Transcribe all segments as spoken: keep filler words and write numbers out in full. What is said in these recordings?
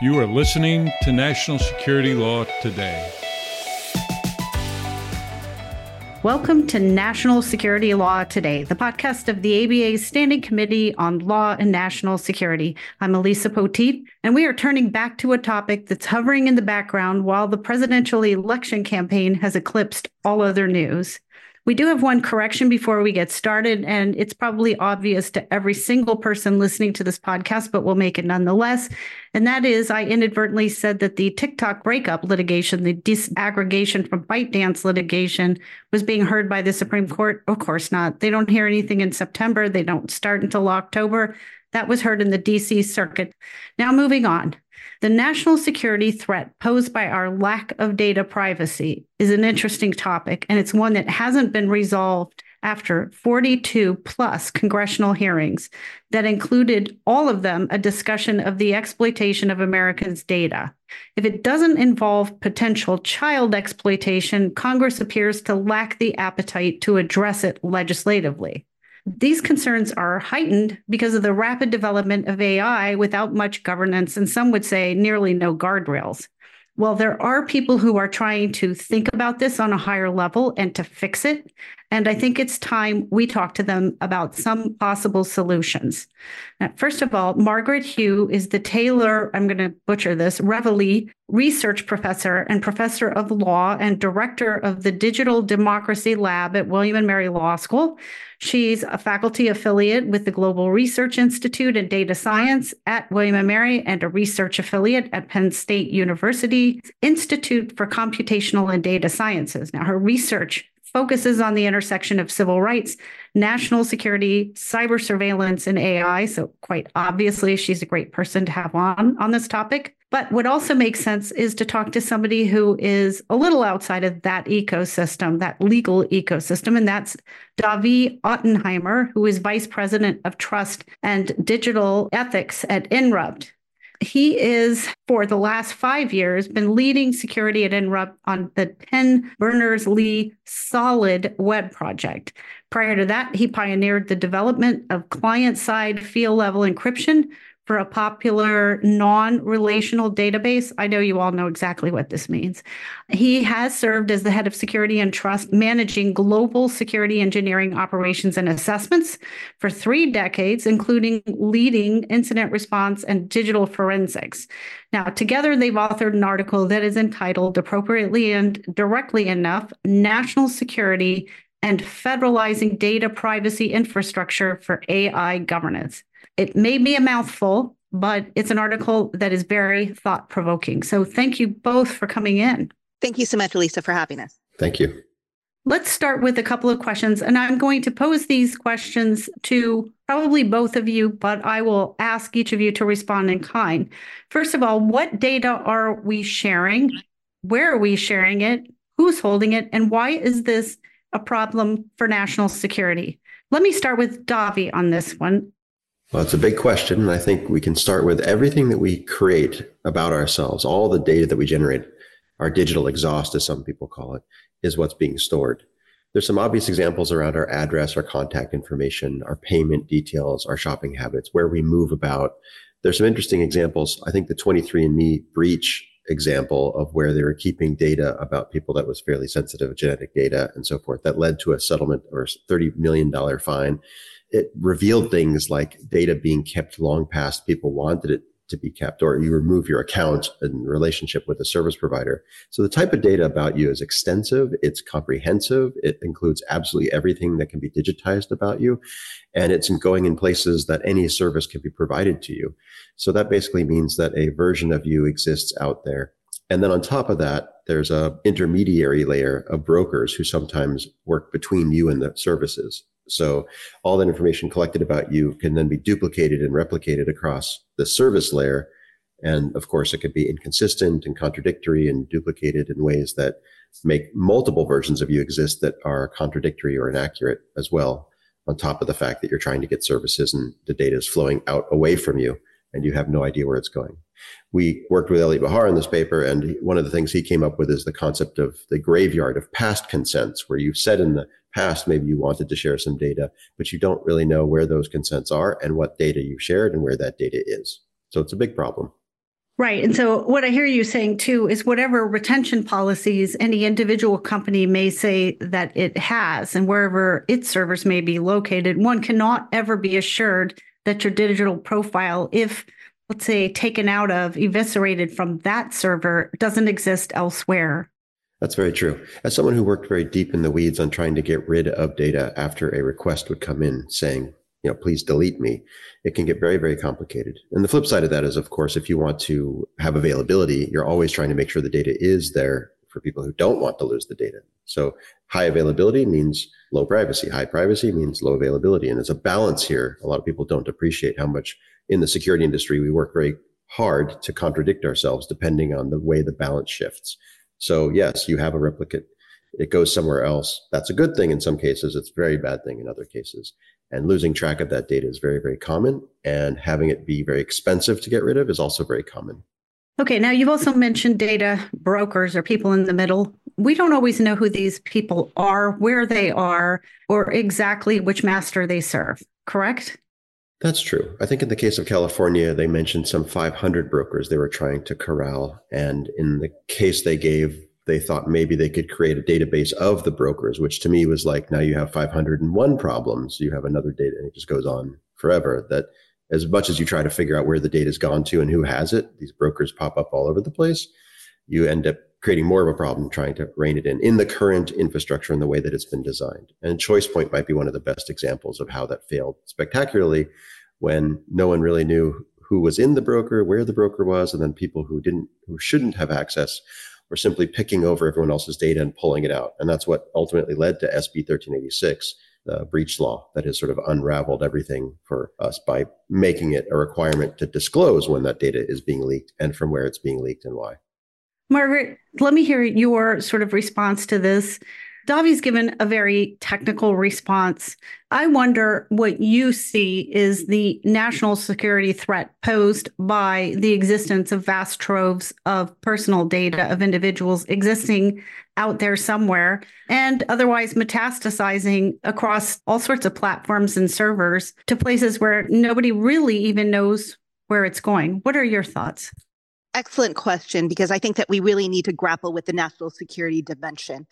You are listening to National Security Law Today. Welcome to National Security Law Today, the podcast of the A B A's Standing Committee on Law and National Security. I'm Elisa Poteet, and we are turning back to a topic that's hovering in the background while the presidential election campaign has eclipsed all other news. We do have one correction before we get started, and it's probably obvious to every single person listening to this podcast, but we'll make it nonetheless. And that is, I inadvertently said that the TikTok breakup litigation, the disaggregation from ByteDance litigation, was being heard by the Supreme Court. Of course not. They don't hear anything in September. They don't start until October. That was heard in the D C Circuit. Now, moving on. The national security threat posed by our lack of data privacy is an interesting topic, and it's one that hasn't been resolved after forty-two plus congressional hearings that included, all of them, a discussion of the exploitation of Americans' data. If it doesn't involve potential child exploitation, Congress appears to lack the appetite to address it legislatively. These concerns are heightened because of the rapid development of A I without much governance, and some would say nearly no guardrails. Well, there are people who are trying to think about this on a higher level and to fix it. And I think it's time we talk to them about some possible solutions. Now, first of all, Margaret Hugh is the Taylor, I'm going to butcher this, Reveille Research Professor and Professor of Law and Director of the Digital Democracy Lab at William and Mary Law School. She's a faculty affiliate with the Global Research Institute and Data Science at William and Mary and a research affiliate at Penn State University Institute for Computational and Data Sciences. Now, her research focuses on the intersection of civil rights, national security, cyber surveillance, and A I. So quite obviously, she's a great person to have on on this topic. But what also makes sense is to talk to somebody who is a little outside of that ecosystem, that legal ecosystem, and that's Davi Ottenheimer, who is Vice President of Trust and Digital Ethics at Inrupt. He is, for the last five years, been leading security at Inrupt on the Penn Berners-Lee Solid Web project. Prior to that, he pioneered the development of client-side field-level encryption for a popular non-relational database. I know you all know exactly what this means. He has served as the head of security and trust, managing global security engineering operations and assessments for three decades, including leading incident response and digital forensics. Now, together, they've authored an article that is entitled, appropriately and directly enough, National Security and Federalizing Data Privacy Infrastructure for A I Governance. It may be a mouthful, but it's an article that is very thought-provoking. So thank you both for coming in. Thank you so much, Elisa, for having us. Thank you. Let's start with a couple of questions, and I'm going to pose these questions to probably both of you, but I will ask each of you to respond in kind. First of all, what data are we sharing? Where are we sharing it? Who's holding it? And why is this a problem for national security? Let me start with Davi on this one. Well, it's a big question, and I think we can start with everything that we create about ourselves, all the data that we generate, our digital exhaust, as some people call it, is what's being stored. There's some obvious examples around our address, our contact information, our payment details, our shopping habits, where we move about. There's some interesting examples. I think the twenty-three and me breach example of where they were keeping data about people that was fairly sensitive, genetic data and so forth, that led to a settlement or thirty million dollars fine. It revealed things like data being kept long past people wanted it to be kept, or you remove your account in relationship with a service provider. So the type of data about you is extensive, it's comprehensive, it includes absolutely everything that can be digitized about you, and it's going in places that any service can be provided to you. So that basically means that a version of you exists out there. And then on top of that, there's a intermediary layer of brokers who sometimes work between you and the services. So all that information collected about you can then be duplicated and replicated across the service layer. And of course, it could be inconsistent and contradictory and duplicated in ways that make multiple versions of you exist that are contradictory or inaccurate as well, on top of the fact that you're trying to get services and the data is flowing out away from you and you have no idea where it's going. We worked with Elliot Behar on this paper, and one of the things he came up with is the concept of the graveyard of past consents, where you've said in the past maybe you wanted to share some data, but you don't really know where those consents are and what data you've shared and where that data is. So it's a big problem. Right. And so what I hear you saying too is whatever retention policies any individual company may say that it has and wherever its servers may be located, one cannot ever be assured that your digital profile, if let's say taken out of, eviscerated from that server, doesn't exist elsewhere. That's very true. As someone who worked very deep in the weeds on trying to get rid of data after a request would come in saying, you know, please delete me, it can get very, very complicated. And the flip side of that is, of course, if you want to have availability, you're always trying to make sure the data is there for people who don't want to lose the data. So high availability means low privacy. High privacy means low availability. And there's a balance here. A lot of people don't appreciate how much in the security industry we work very hard to contradict ourselves depending on the way the balance shifts. So yes, you have a replicate. It goes somewhere else. That's a good thing in some cases. It's a very bad thing in other cases. And losing track of that data is very, very common. And having it be very expensive to get rid of is also very common. Okay, now you've also mentioned data brokers or people in the middle. We don't always know who these people are, where they are, or exactly which master they serve, correct? That's true. I think in the case of California, they mentioned some five hundred brokers they were trying to corral. And in the case they gave, they thought maybe they could create a database of the brokers, which to me was like, now you have five hundred one problems. You have another data, and it just goes on forever. That as much as you try to figure out where the data's gone to and who has it, these brokers pop up all over the place. You end up creating more of a problem trying to rein it in, in the current infrastructure and the way that it's been designed. And ChoicePoint might be one of the best examples of how that failed spectacularly when no one really knew who was in the broker, where the broker was, and then people who didn't, who shouldn't have access were simply picking over everyone else's data and pulling it out. And that's what ultimately led to S B thirteen eighty-six, the breach law that has sort of unraveled everything for us by making it a requirement to disclose when that data is being leaked and from where it's being leaked and why. Margaret, let me hear your sort of response to this. Davi's given a very technical response. I wonder what you see is the national security threat posed by the existence of vast troves of personal data of individuals existing out there somewhere and otherwise metastasizing across all sorts of platforms and servers to places where nobody really even knows where it's going. What are your thoughts? Excellent question, because I think that we really need to grapple with the national security dimension.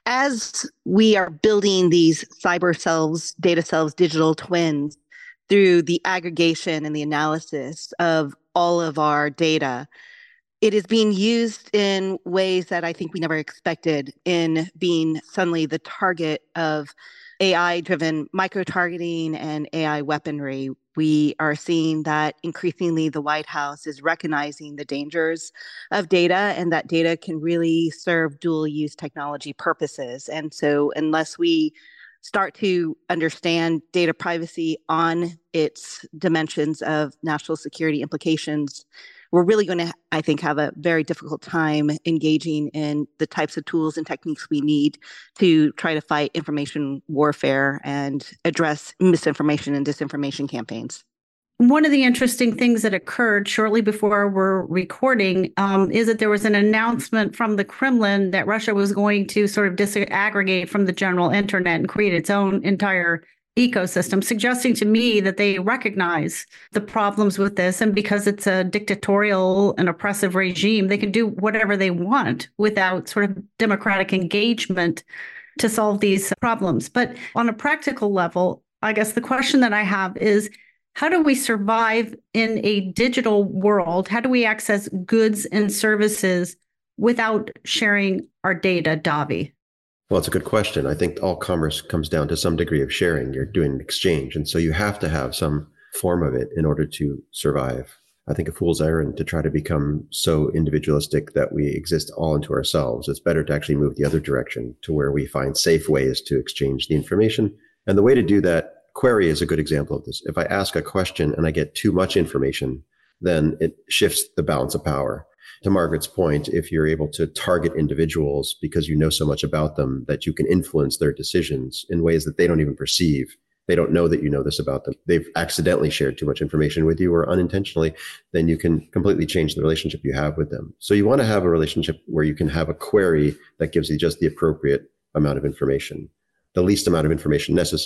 As we are building these cyber selves, data selves, digital twins through the aggregation and the analysis of all of our data, it is being used in ways that I think we never expected, in being suddenly the target of A I-driven micro-targeting and A I weaponry. We are seeing that increasingly the White House is recognizing the dangers of data, and that data can really serve dual-use technology purposes. And so unless we start to understand data privacy on its dimensions of national security implications, we're really going to, I think, have a very difficult time engaging in the types of tools and techniques we need to try to fight information warfare and address misinformation and disinformation campaigns. One of the interesting things that occurred shortly before we're recording um, is that there was an announcement from the Kremlin that Russia was going to sort of disaggregate from the general internet and create its own entire ecosystem, suggesting to me that they recognize the problems with this. And because it's a dictatorial and oppressive regime, they can do whatever they want without sort of democratic engagement to solve these problems. But on a practical level, I guess the question that I have is, how do we survive in a digital world? How do we access goods and services without sharing our data, Davi? Well, it's a good question. I think all commerce comes down to some degree of sharing. You're doing exchange. And so you have to have some form of it in order to survive. I think a fool's errand to try to become so individualistic that we exist all into ourselves. It's better to actually move the other direction to where we find safe ways to exchange the information. And the way to do that, query is a good example of this. If I ask a question and I get too much information, then it shifts the balance of power. To Margaret's point, if you're able to target individuals because you know so much about them that you can influence their decisions in ways that they don't even perceive, they don't know that you know this about them, they've accidentally shared too much information with you or unintentionally, then you can completely change the relationship you have with them. So you want to have a relationship where you can have a query that gives you just the appropriate amount of information, the least amount of information necessary.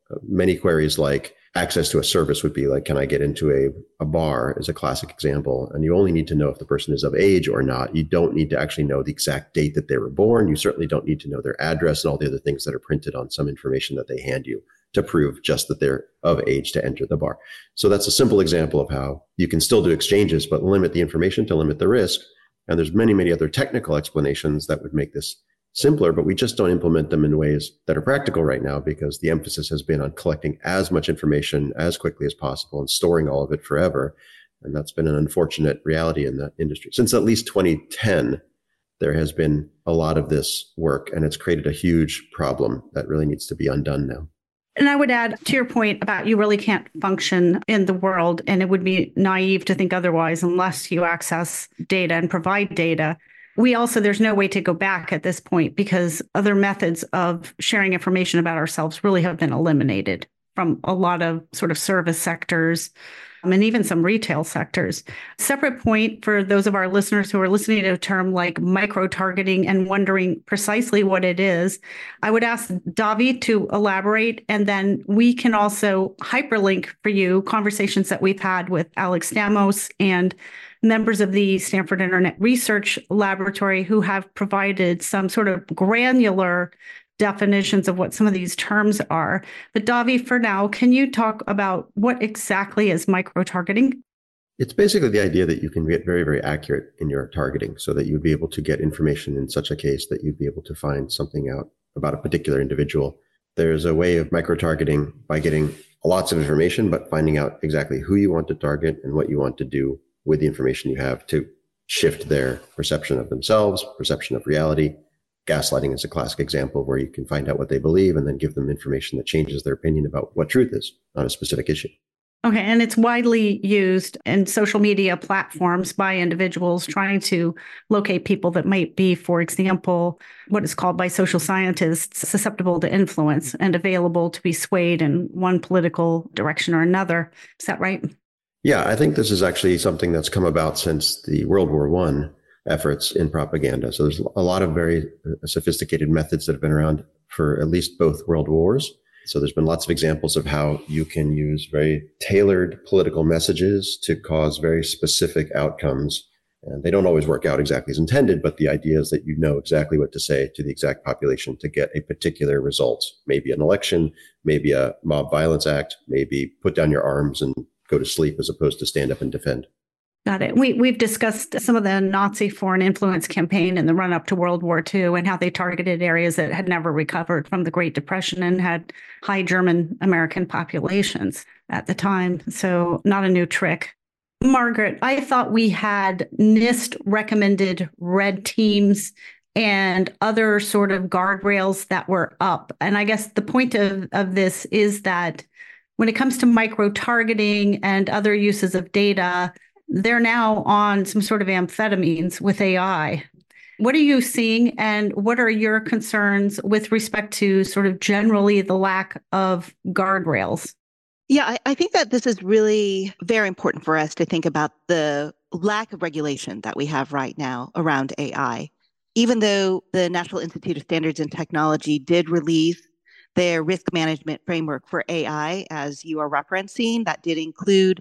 many queries like access to a service would be like, can I get into a, a bar is a classic example. And you only need to know if the person is of age or not. You don't need to actually know the exact date that they were born. You certainly don't need to know their address and all the other things that are printed on some information that they hand you to prove just that they're of age to enter the bar. So that's a simple example of how you can still do exchanges, but limit the information to limit the risk. And there's many, many other technical explanations that would make this simpler, but we just don't implement them in ways that are practical right now because the emphasis has been on collecting as much information as quickly as possible and storing all of it forever. And that's been an unfortunate reality in the industry. Since at least twenty ten, there has been a lot of this work, and it's created a huge problem that really needs to be undone now. And I would add to your point about you really can't function in the world, and it would be naive to think otherwise unless you access data and provide data. We also, there's no way to go back at this point because other methods of sharing information about ourselves really have been eliminated from a lot of sort of service sectors um, and even some retail sectors. Separate point for those of our listeners who are listening to a term like micro-targeting and wondering precisely what it is, I would ask Davi to elaborate, and then we can also hyperlink for you conversations that we've had with Alex Stamos and members of the Stanford Internet Research Laboratory who have provided some sort of granular definitions of what some of these terms are. But Davi, for now, can you talk about what exactly is micro-targeting? It's basically the idea that you can get very, very accurate in your targeting so that you'd be able to get information in such a case that you'd be able to find something out about a particular individual. There's a way of micro-targeting by getting lots of information, but finding out exactly who you want to target and what you want to do with the information you have to shift their perception of themselves, perception of reality. Gaslighting is a classic example where you can find out what they believe and then give them information that changes their opinion about what truth is on a specific issue. Okay, and it's widely used in social media platforms by individuals trying to locate people that might be, for example, what is called by social scientists, susceptible to influence and available to be swayed in one political direction or another. Is that right? Yeah, I think this is actually something that's come about since the World War One efforts in propaganda. So there's a lot of very sophisticated methods that have been around for at least both world wars. So there's been lots of examples of how you can use very tailored political messages to cause very specific outcomes. And they don't always work out exactly as intended, but the idea is that you know exactly what to say to the exact population to get a particular result. Maybe an election, maybe a mob violence act, maybe put down your arms and go to sleep as opposed to stand up and defend. Got it. We, we've discussed some of the Nazi foreign influence campaign in the run-up to World War Two and how they targeted areas that had never recovered from the Great Depression and had high German American populations at the time. So not a new trick. Margaret, I thought we had NIST recommended red teams and other sort of guardrails that were up. And I guess the point of, of this is that when it comes to micro-targeting and other uses of data, they're now on some sort of amphetamines with A I. What are you seeing, and what are your concerns with respect to sort of generally the lack of guardrails? Yeah, I, I think that this is really very important for us to think about the lack of regulation that we have right now around A I. Even though the National Institute of Standards and Technology did release their risk management framework for A I, as you are referencing, that did include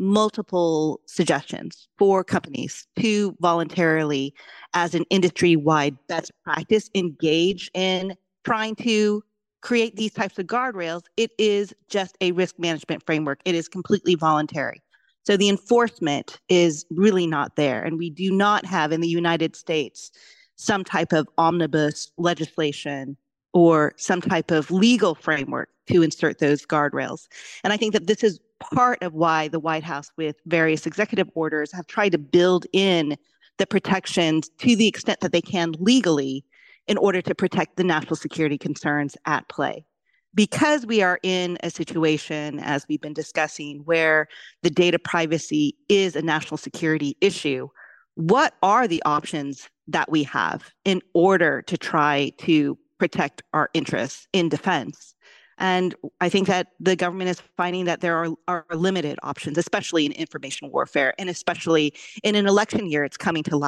multiple suggestions for companies to voluntarily, as an industry-wide best practice, engage in trying to create these types of guardrails. It is just a risk management framework. It is completely voluntary. So the enforcement is really not there. And we do not have in the United States some type of omnibus legislation or some type of legal framework to insert those guardrails. And I think that this is part of why the White House, with various executive orders, have tried to build in the protections to the extent that they can legally in order to protect the national security concerns at play. Because we are in a situation, as we've been discussing, where the data privacy is a national security issue, what are the options that we have in order to try to protect our interests in defense? And I think that the government is finding that there are, are limited options, especially in information warfare, and especially in an election year, it's coming to light.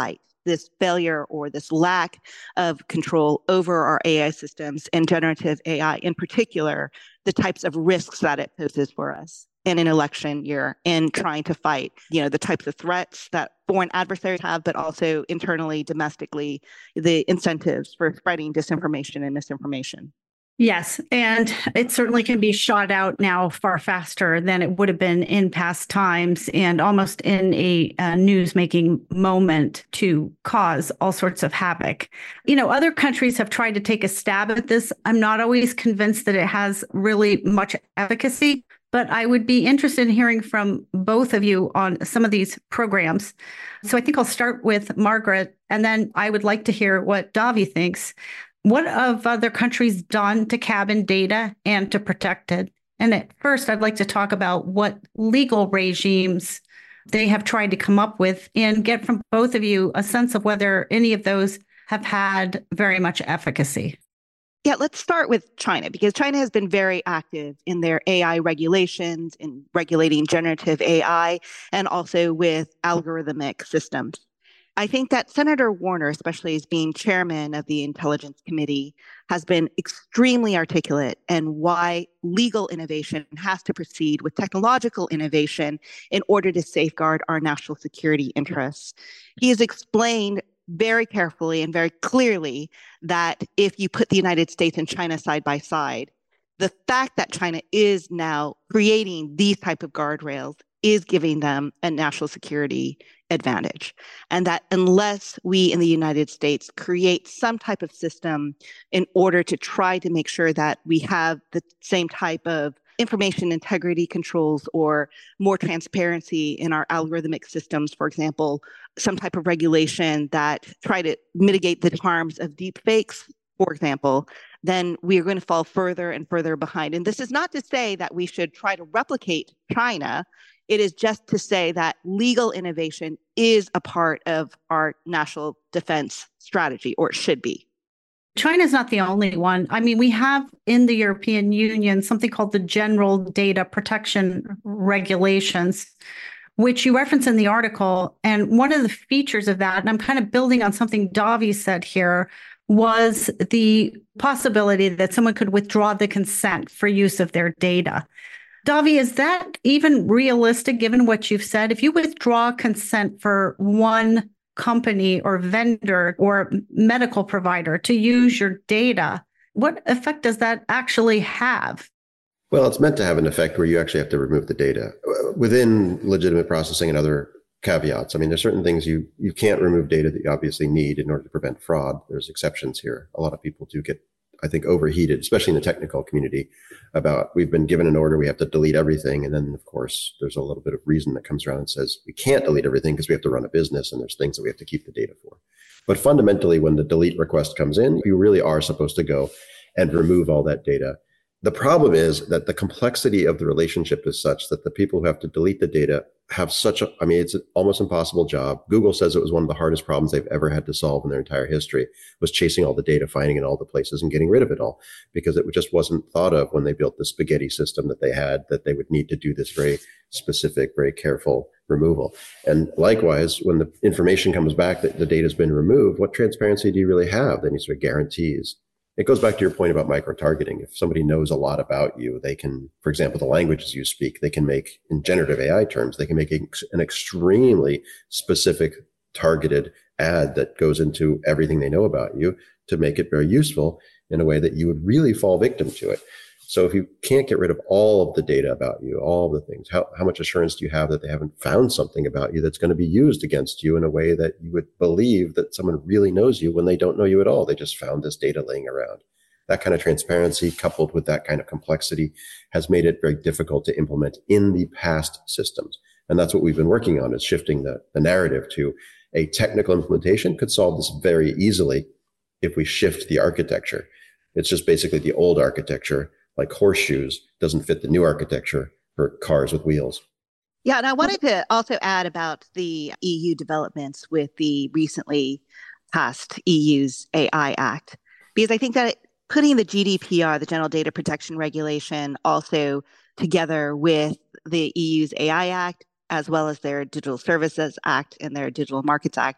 this failure or this lack of control over our A I systems and generative A I in particular, the types of risks that it poses for us in an election year in trying to fight, you know, the types of threats that foreign adversaries have, but also internally, domestically, the incentives for spreading disinformation and misinformation. Yes, and it certainly can be shot out now far faster than it would have been in past times and almost in a, a news-making moment to cause all sorts of havoc. You know, other countries have tried to take a stab at this. I'm not always convinced that it has really much efficacy, but I would be interested in hearing from both of you on some of these programs. So I think I'll start with Margaret, and then I would like to hear what Davi thinks. What have other countries done to cabin data and to protect it? And at first, I'd like to talk about what legal regimes they have tried to come up with and get from both of you a sense of whether any of those have had very much efficacy. Yeah, let's start with China, because China has been very active in their A I regulations, in regulating generative A I, and also with algorithmic systems. I think that Senator Warner, especially as being chairman of the Intelligence Committee, has been extremely articulate in why legal innovation has to proceed with technological innovation in order to safeguard our national security interests. He has explained very carefully and very clearly that if you put the United States and China side by side, the fact that China is now creating these type of guardrails is giving them a national security advantage. And that unless we in the United States create some type of system in order to try to make sure that we have the same type of information integrity controls or more transparency in our algorithmic systems, for example, some type of regulation that try to mitigate the harms of deep fakes, for example, then we are going to fall further and further behind. And this is not to say that we should try to replicate China. It is just to say that legal innovation is a part of our national defense strategy, or it should be. China's not the only one. I mean, we have in the European Union something called the General Data Protection Regulations, which you reference in the article. And one of the features of that, and I'm kind of building on something Davi said here, was the possibility that someone could withdraw the consent for use of their data. Davi, is that even realistic given what you've said? If you withdraw consent for one company or vendor or medical provider to use your data, what effect does that actually have? Well, it's meant to have an effect where you actually have to remove the data within legitimate processing and other caveats. I mean, there's certain things you, you can't remove data that you obviously need in order to prevent fraud. There's exceptions here. A lot of people do get, I think, overheated, especially in the technical community, about we've been given an order, we have to delete everything. And then, of course, there's a little bit of reason that comes around and says we can't delete everything because we have to run a business and there's things that we have to keep the data for. But fundamentally, when the delete request comes in, you really are supposed to go and remove all that data. The problem is that the complexity of the relationship is such that the people who have to delete the data have such a, I mean, it's an almost impossible job. Google says it was one of the hardest problems they've ever had to solve in their entire history, was chasing all the data, finding it in all the places and getting rid of it all, because it just wasn't thought of when they built the spaghetti system that they had, that they would need to do this very specific, very careful removal. And likewise, when the information comes back that the data has been removed, what transparency do you really have? Any sort of guarantees? It goes back to your point about micro-targeting. If somebody knows a lot about you, they can, for example, the languages you speak, they can make, in generative A I terms, they can make an extremely specific targeted ad that goes into everything they know about you to make it very useful in a way that you would really fall victim to it. So if you can't get rid of all of the data about you, all of the things, how, how much assurance do you have that they haven't found something about you that's going to be used against you in a way that you would believe that someone really knows you when they don't know you at all? They just found this data laying around. That kind of transparency coupled with that kind of complexity has made it very difficult to implement in the past systems. And that's what we've been working on, is shifting the, the narrative to a technical implementation could solve this very easily if we shift the architecture. It's just basically the old architecture, like horseshoes, doesn't fit the new architecture for cars with wheels. Yeah, and I wanted to also add about the E U developments with the recently passed E U's A I Act, because I think that putting the G D P R, the General Data Protection Regulation, also together with the E U's A I Act, as well as their Digital Services Act and their Digital Markets Act,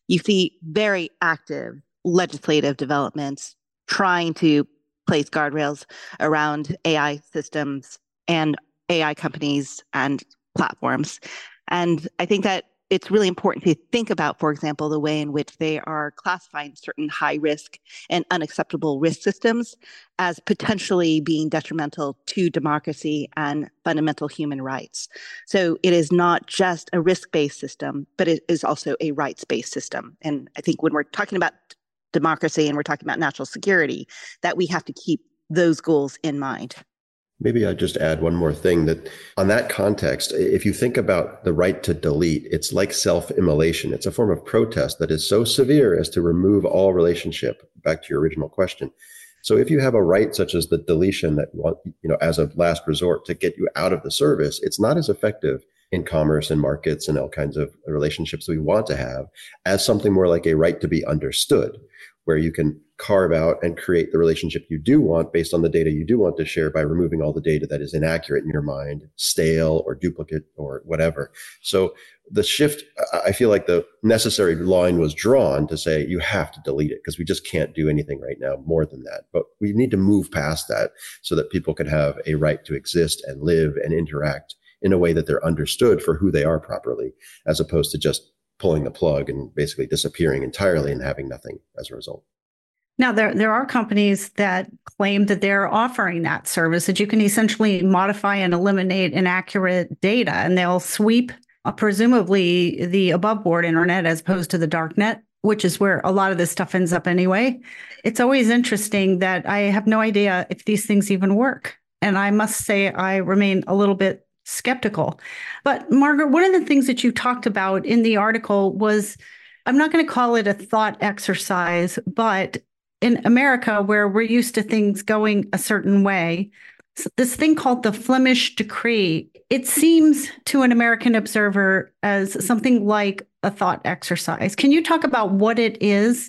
you see very active legislative developments trying to place guardrails around A I systems and A I companies and platforms. And I think that it's really important to think about, for example, the way in which they are classifying certain high risk and unacceptable risk systems as potentially being detrimental to democracy and fundamental human rights. So it is not just a risk-based system, but it is also a rights-based system. And I think when we're talking about democracy and we're talking about national security, that we have to keep those goals in mind. Maybe I'd just add one more thing, that on that context, if you think about the right to delete, it's like self-immolation. It's a form of protest that is so severe as to remove all relationship, back to your original question. So if you have a right such as the deletion that, you know, as a last resort to get you out of the service, it's not as effective in commerce and markets and all kinds of relationships that we want to have as something more like a right to be understood, where you can carve out and create the relationship you do want based on the data you do want to share by removing all the data that is inaccurate in your mind, stale or duplicate or whatever. So the shift, I feel like the necessary line was drawn to say you have to delete it because we just can't do anything right now more than that. But we need to move past that so that people can have a right to exist and live and interact in a way that they're understood for who they are properly, as opposed to just pulling the plug and basically disappearing entirely and having nothing as a result. Now, there, there are companies that claim that they're offering that service, that you can essentially modify and eliminate inaccurate data, and they'll sweep uh, presumably the above board internet as opposed to the dark net, which is where a lot of this stuff ends up anyway. It's always interesting that I have no idea if these things even work. And I must say, I remain a little bit skeptical. But Margaret, one of the things that you talked about in the article was, I'm not going to call it a thought exercise, but in America, where we're used to things going a certain way, this thing called the Flemish Decree, it seems to an American observer as something like a thought exercise. Can you talk about what it is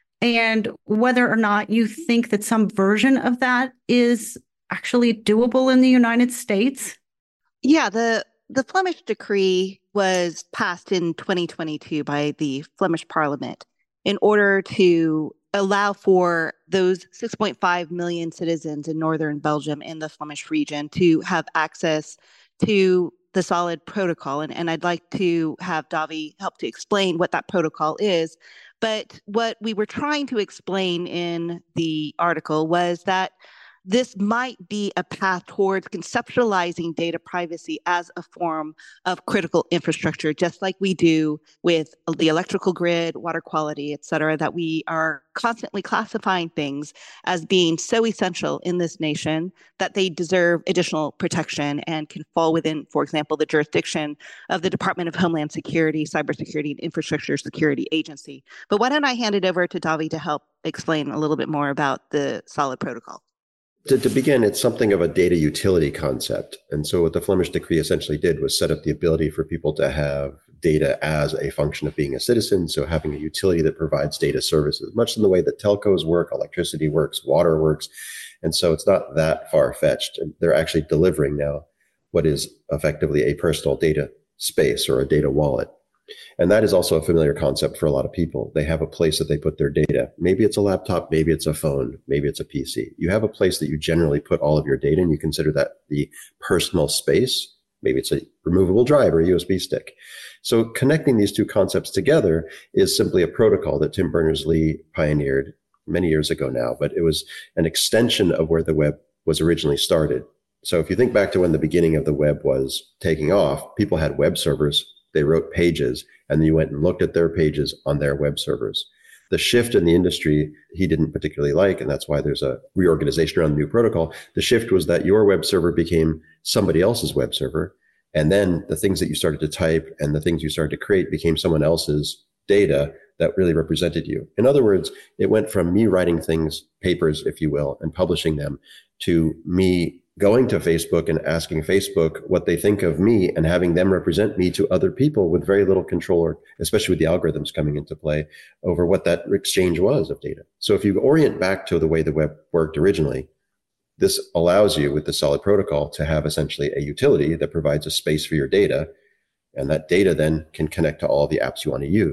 and whether or not you think that some version of that is actually doable in the United States? Yeah, the, the Flemish Decree was passed in twenty twenty-two by the Flemish Parliament in order to allow for those six point five million citizens in northern Belgium in the Flemish region to have access to the SOLID protocol. And, and I'd like to have Davi help to explain what that protocol is. But what we were trying to explain in the article was that this might be a path towards conceptualizing data privacy as a form of critical infrastructure, just like we do with the electrical grid, water quality, et cetera, that we are constantly classifying things as being so essential in this nation that they deserve additional protection and can fall within, for example, the jurisdiction of the Department of Homeland Security, Cybersecurity and Infrastructure Security Agency. But why don't I hand it over to Davi to help explain a little bit more about the SOLID protocol? To, to begin, it's something of a data utility concept. And so what the Flemish Decree essentially did was set up the ability for people to have data as a function of being a citizen. So having a utility that provides data services, much in the way that telcos work, electricity works, water works. And so it's not that far-fetched. They're actually delivering now what is effectively a personal data space or a data wallet. And that is also a familiar concept for a lot of people. They have a place that they put their data. Maybe it's a laptop, maybe it's a phone, maybe it's a P C. You have a place that you generally put all of your data, and you consider that the personal space. Maybe it's a removable drive or a U S B stick. So connecting these two concepts together is simply a protocol that Tim Berners-Lee pioneered many years ago now, but it was an extension of where the web was originally started. So if you think back to when the beginning of the web was taking off, people had web servers. They wrote pages, and then you went and looked at their pages on their web servers. The shift in the industry he didn't particularly like, and that's why there's a reorganization around the new protocol. The shift was that your web server became somebody else's web server, and then the things that you started to type and the things you started to create became someone else's data that really represented you. In other words, it went from me writing things, papers, if you will, and publishing them, to me going to Facebook and asking Facebook what they think of me and having them represent me to other people with very little control, or especially with the algorithms coming into play, over what that exchange was of data. So if you orient back to the way the web worked originally, this allows you with the SOLID protocol to have essentially a utility that provides a space for your data. And that data then can connect to all the apps you want to use.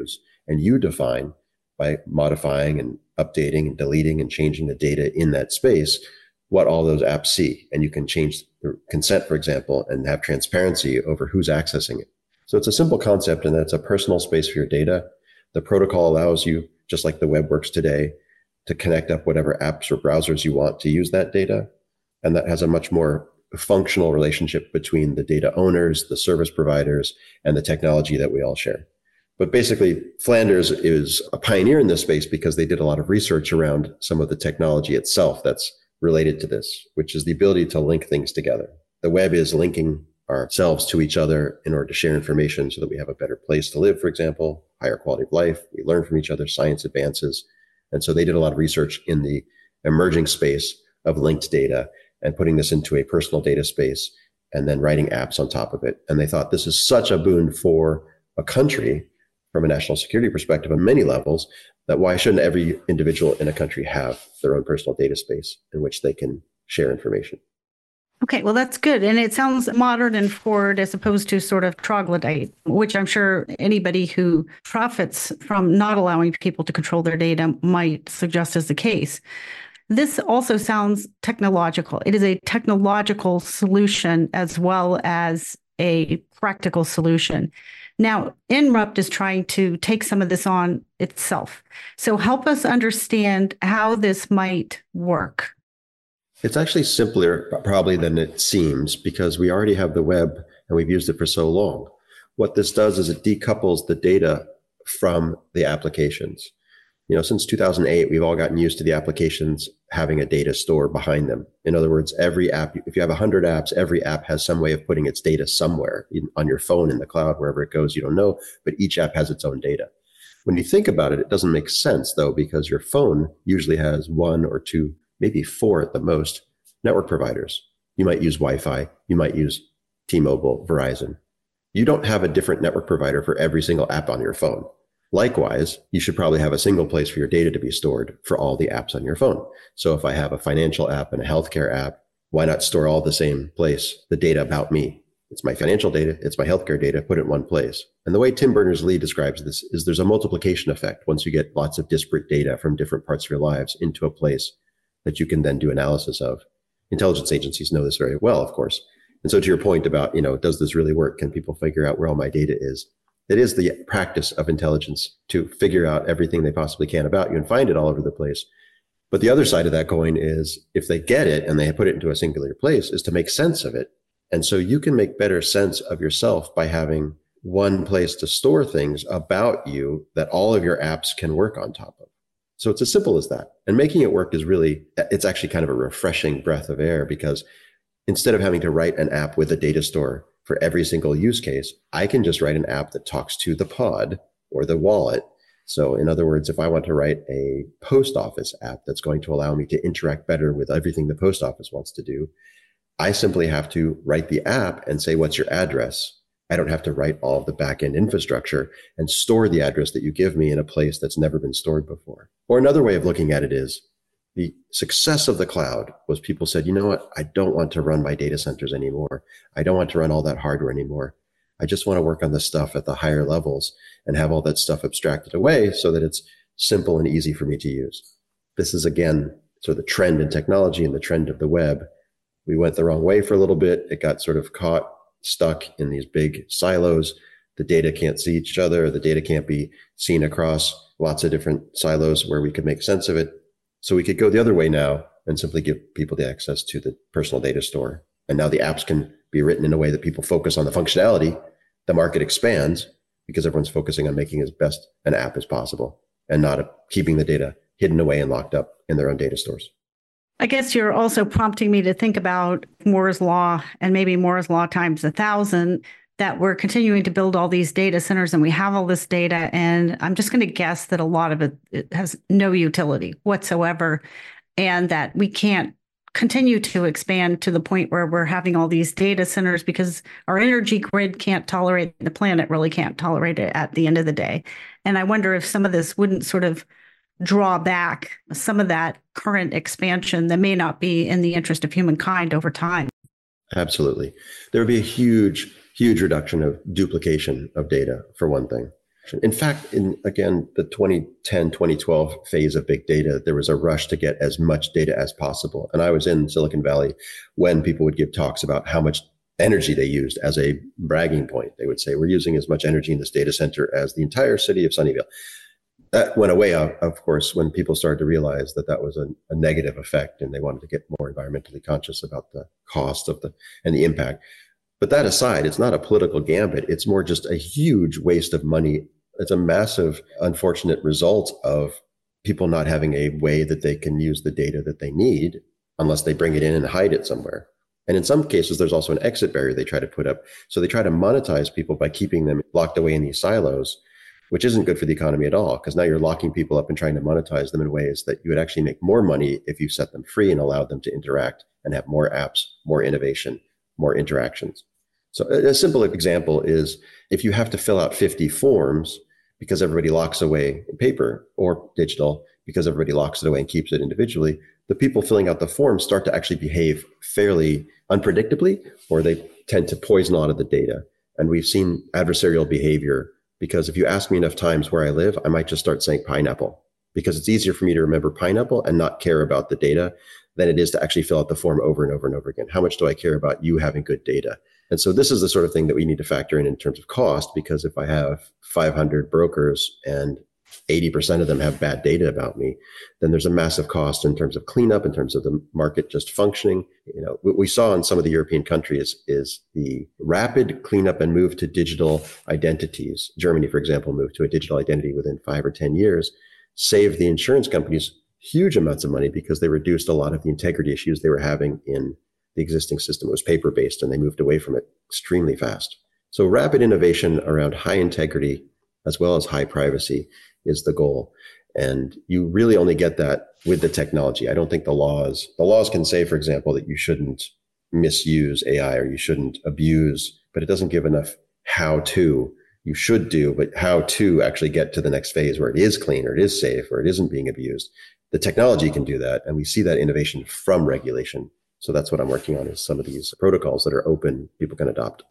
And you define by modifying and updating and deleting and changing the data in that space, what all those apps see. And you can change the consent, for example, and have transparency over who's accessing it. So it's a simple concept in that it's a personal space for your data. The protocol allows you, just like the web works today, to connect up whatever apps or browsers you want to use that data. And that has a much more functional relationship between the data owners, the service providers, and the technology that we all share. But basically, Flanders is a pioneer in this space because they did a lot of research around some of the technology itself that's related to this, which is the ability to link things together. The web is linking ourselves to each other in order to share information so that we have a better place to live, for example, higher quality of life. We learn from each other, science advances. And so they did a lot of research in the emerging space of linked data and putting this into a personal data space and then writing apps on top of it. And they thought this is such a boon for a country from a national security perspective on many levels, that why shouldn't every individual in a country have their own personal data space in which they can share information? Okay, well, that's good. And it sounds modern and forward as opposed to sort of troglodyte, which I'm sure anybody who profits from not allowing people to control their data might suggest is the case. This also sounds technological. It is a technological solution as well as a practical solution. Now, Inrupt is trying to take some of this on itself. So help us understand how this might work. It's actually simpler probably than it seems because we already have the web and we've used it for so long. What this does is it decouples the data from the applications. You know, since two thousand eight, we've all gotten used to the applications having a data store behind them. In other words, every app, if you have one hundred apps, every app has some way of putting its data somewhere on your phone, in the cloud, wherever it goes, you don't know, but each app has its own data. When you think about it, it doesn't make sense though, because your phone usually has one or two, maybe four at the most, network providers. You might use Wi-Fi, you might use T-Mobile, Verizon. You don't have a different network provider for every single app on your phone. Likewise, you should probably have a single place for your data to be stored for all the apps on your phone. So if I have a financial app and a healthcare app, why not store all the same place, the data about me? It's my financial data, it's my healthcare data, put it in one place. And the way Tim Berners-Lee describes this is there's a multiplication effect once you get lots of disparate data from different parts of your lives into a place that you can then do analysis of. Intelligence agencies know this very well, of course. And so to your point about, you know, does this really work? Can people figure out where all my data is? It is the practice of intelligence to figure out everything they possibly can about you and find it all over the place. But the other side of that coin is if they get it and they put it into a singular place is to make sense of it. And so you can make better sense of yourself by having one place to store things about you that all of your apps can work on top of. So it's as simple as that. And making it work is really, it's actually kind of a refreshing breath of air because instead of having to write an app with a data store for every single use case, I can just write an app that talks to the pod or the wallet. So in other words, if I want to write a post office app that's going to allow me to interact better with everything the post office wants to do, I simply have to write the app and say, what's your address? I don't have to write all of the backend infrastructure and store the address that you give me in a place that's never been stored before. Or another way of looking at it is the success of the cloud was people said, you know what? I don't want to run my data centers anymore. I don't want to run all that hardware anymore. I just want to work on the stuff at the higher levels and have all that stuff abstracted away so that it's simple and easy for me to use. This is, again, sort of the trend in technology and the trend of the web. We went the wrong way for a little bit. It got sort of caught, stuck in these big silos. The data can't see each other. The data can't be seen across lots of different silos where we could make sense of it. So we could go the other way now and simply give people the access to the personal data store. And now the apps can be written in a way that people focus on the functionality. The market expands because everyone's focusing on making as best an app as possible and not keeping the data hidden away and locked up in their own data stores. I guess you're also prompting me to think about Moore's Law and maybe Moore's Law times a thousand, that we're continuing to build all these data centers and we have all this data. And I'm just going to guess that a lot of it, it has no utility whatsoever, and that we can't continue to expand to the point where we're having all these data centers because our energy grid can't tolerate it. The planet really can't tolerate it at the end of the day. And I wonder if some of this wouldn't sort of draw back some of that current expansion that may not be in the interest of humankind over time. Absolutely. There would be a huge, huge reduction of duplication of data, for one thing. direction. In fact, in, again, the twenty ten, twenty twelve phase of big data, there was a rush to get as much data as possible. And I was in Silicon Valley when people would give talks about how much energy they used as a bragging point. They would say, we're using as much energy in this data center as the entire city of Sunnyvale. That went away, of course, when people started to realize that that was a, a negative effect and they wanted to get more environmentally conscious about the cost of the and the impact. But that aside, it's not a political gambit. It's more just a huge waste of money. It's a massive, unfortunate result of people not having a way that they can use the data that they need unless they bring it in and hide it somewhere. And in some cases, there's also an exit barrier they try to put up. So they try to monetize people by keeping them locked away in these silos, which isn't good for the economy at all, because now you're locking people up and trying to monetize them in ways that you would actually make more money if you set them free and allowed them to interact and have more apps, more innovation, more interactions. So a simple example is if you have to fill out fifty forms because everybody locks away paper or digital because everybody locks it away and keeps it individually, the people filling out the forms start to actually behave fairly unpredictably, or they tend to poison a lot of the data. And we've seen adversarial behavior because if you ask me enough times where I live, I might just start saying pineapple because it's easier for me to remember pineapple and not care about the data than it is to actually fill out the form over and over and over again. How much do I care about you having good data? And so this is the sort of thing that we need to factor in in terms of cost, because if I have five hundred brokers and eighty percent of them have bad data about me, then there's a massive cost in terms of cleanup, in terms of the market just functioning. You know, what we saw in some of the European countries is the rapid cleanup and move to digital identities. Germany, for example, moved to a digital identity within five or ten years, saved the insurance companies huge amounts of money because they reduced a lot of the integrity issues they were having in the existing system. It was paper-based and they moved away from it extremely fast. So rapid innovation around high integrity as well as high privacy is the goal. And you really only get that with the technology. I don't think the laws, the laws can say, for example, that you shouldn't misuse A I or you shouldn't abuse, but it doesn't give enough how to. You should do, but how to actually get to the next phase where it is clean or it is safe or it isn't being abused. The technology can do that. And we see that innovation from regulation. So that's what I'm working on, is some of these protocols that are open, people can adopt.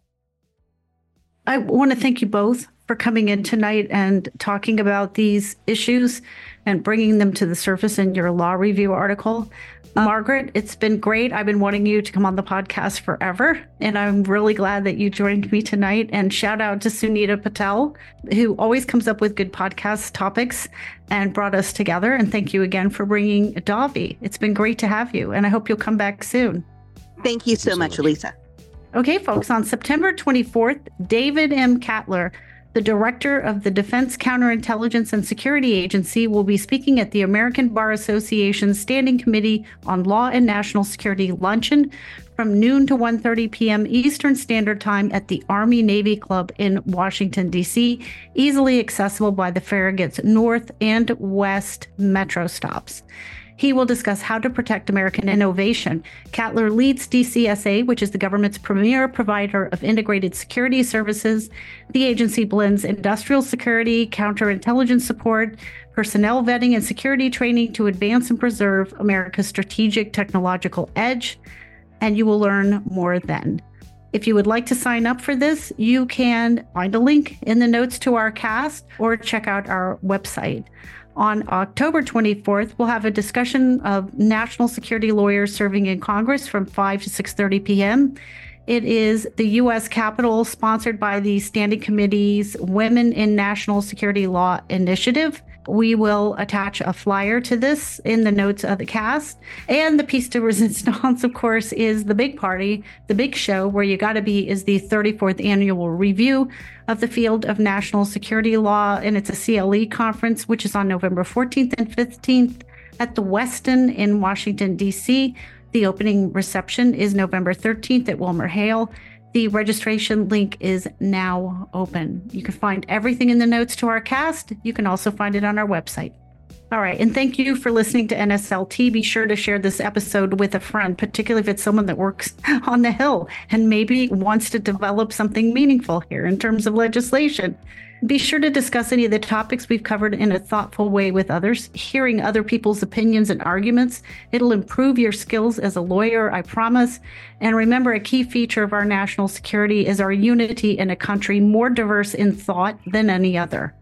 I want to thank you both for coming in tonight and talking about these issues and bringing them to the surface in your law review article. Uh, Margaret, it's been great. I've been wanting you to come on the podcast forever, and I'm really glad that you joined me tonight. And shout out to Sunita Patel, who always comes up with good podcast topics and brought us together. And thank you again for bringing Davi. It's been great to have you, and I hope you'll come back soon. Thank you so much, Elisa. Okay, folks, on September twenty-fourth, David M. Cattler, the director of the Defense Counterintelligence and Security Agency, will be speaking at the American Bar Association's Standing Committee on Law and National Security luncheon from noon to one thirty p.m. Eastern Standard Time at the Army-Navy Club in Washington, D C, easily accessible by the Farragut's North and West Metro stops. He will discuss how to protect American innovation. Cattler leads D C S A, which is the government's premier provider of integrated security services. The agency blends industrial security, counterintelligence support, personnel vetting, and security training to advance and preserve America's strategic technological edge. And you will learn more then. If you would like to sign up for this, you can find a link in the notes to our cast or check out our website. On October twenty-fourth, we'll have a discussion of national security lawyers serving in Congress from five to six thirty p.m. It is the U S Capitol, sponsored by the Standing Committee's Women in National Security Law Initiative. We will attach a flyer to this in the notes of the cast. And the piece de resistance, of course, is the big party, the big show where you got to be, is the thirty-fourth annual review of the field of national security law. And it's a C L E conference, which is on November fourteenth and fifteenth at the Westin in Washington, D C. The opening reception is November thirteenth at WilmerHale. The registration link is now open. You can find everything in the notes to our cast. You can also find it on our website. All right. And thank you for listening to N S L T. Be sure to share this episode with a friend, particularly if it's someone that works on the Hill and maybe wants to develop something meaningful here in terms of legislation. Be sure to discuss any of the topics we've covered in a thoughtful way with others. Hearing other people's opinions and arguments, it'll improve your skills as a lawyer, I promise. And remember, a key feature of our national security is our unity in a country more diverse in thought than any other.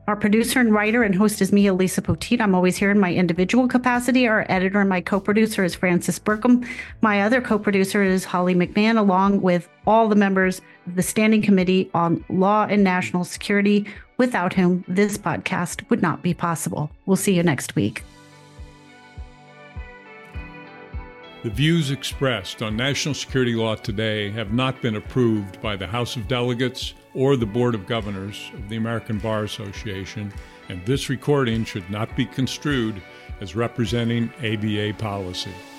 Our producer and writer and host is me, Elisa Poteet. I'm always here in my individual capacity. Our editor and my co-producer is Francis Burkham. My other co-producer is Holly McMahon, along with all the members of the Standing Committee on Law and National Security, without whom this podcast would not be possible. We'll see you next week. The views expressed on National Security Law Today have not been approved by the House of Delegates or the Board of Governors of the American Bar Association, and this recording should not be construed as representing A B A policy.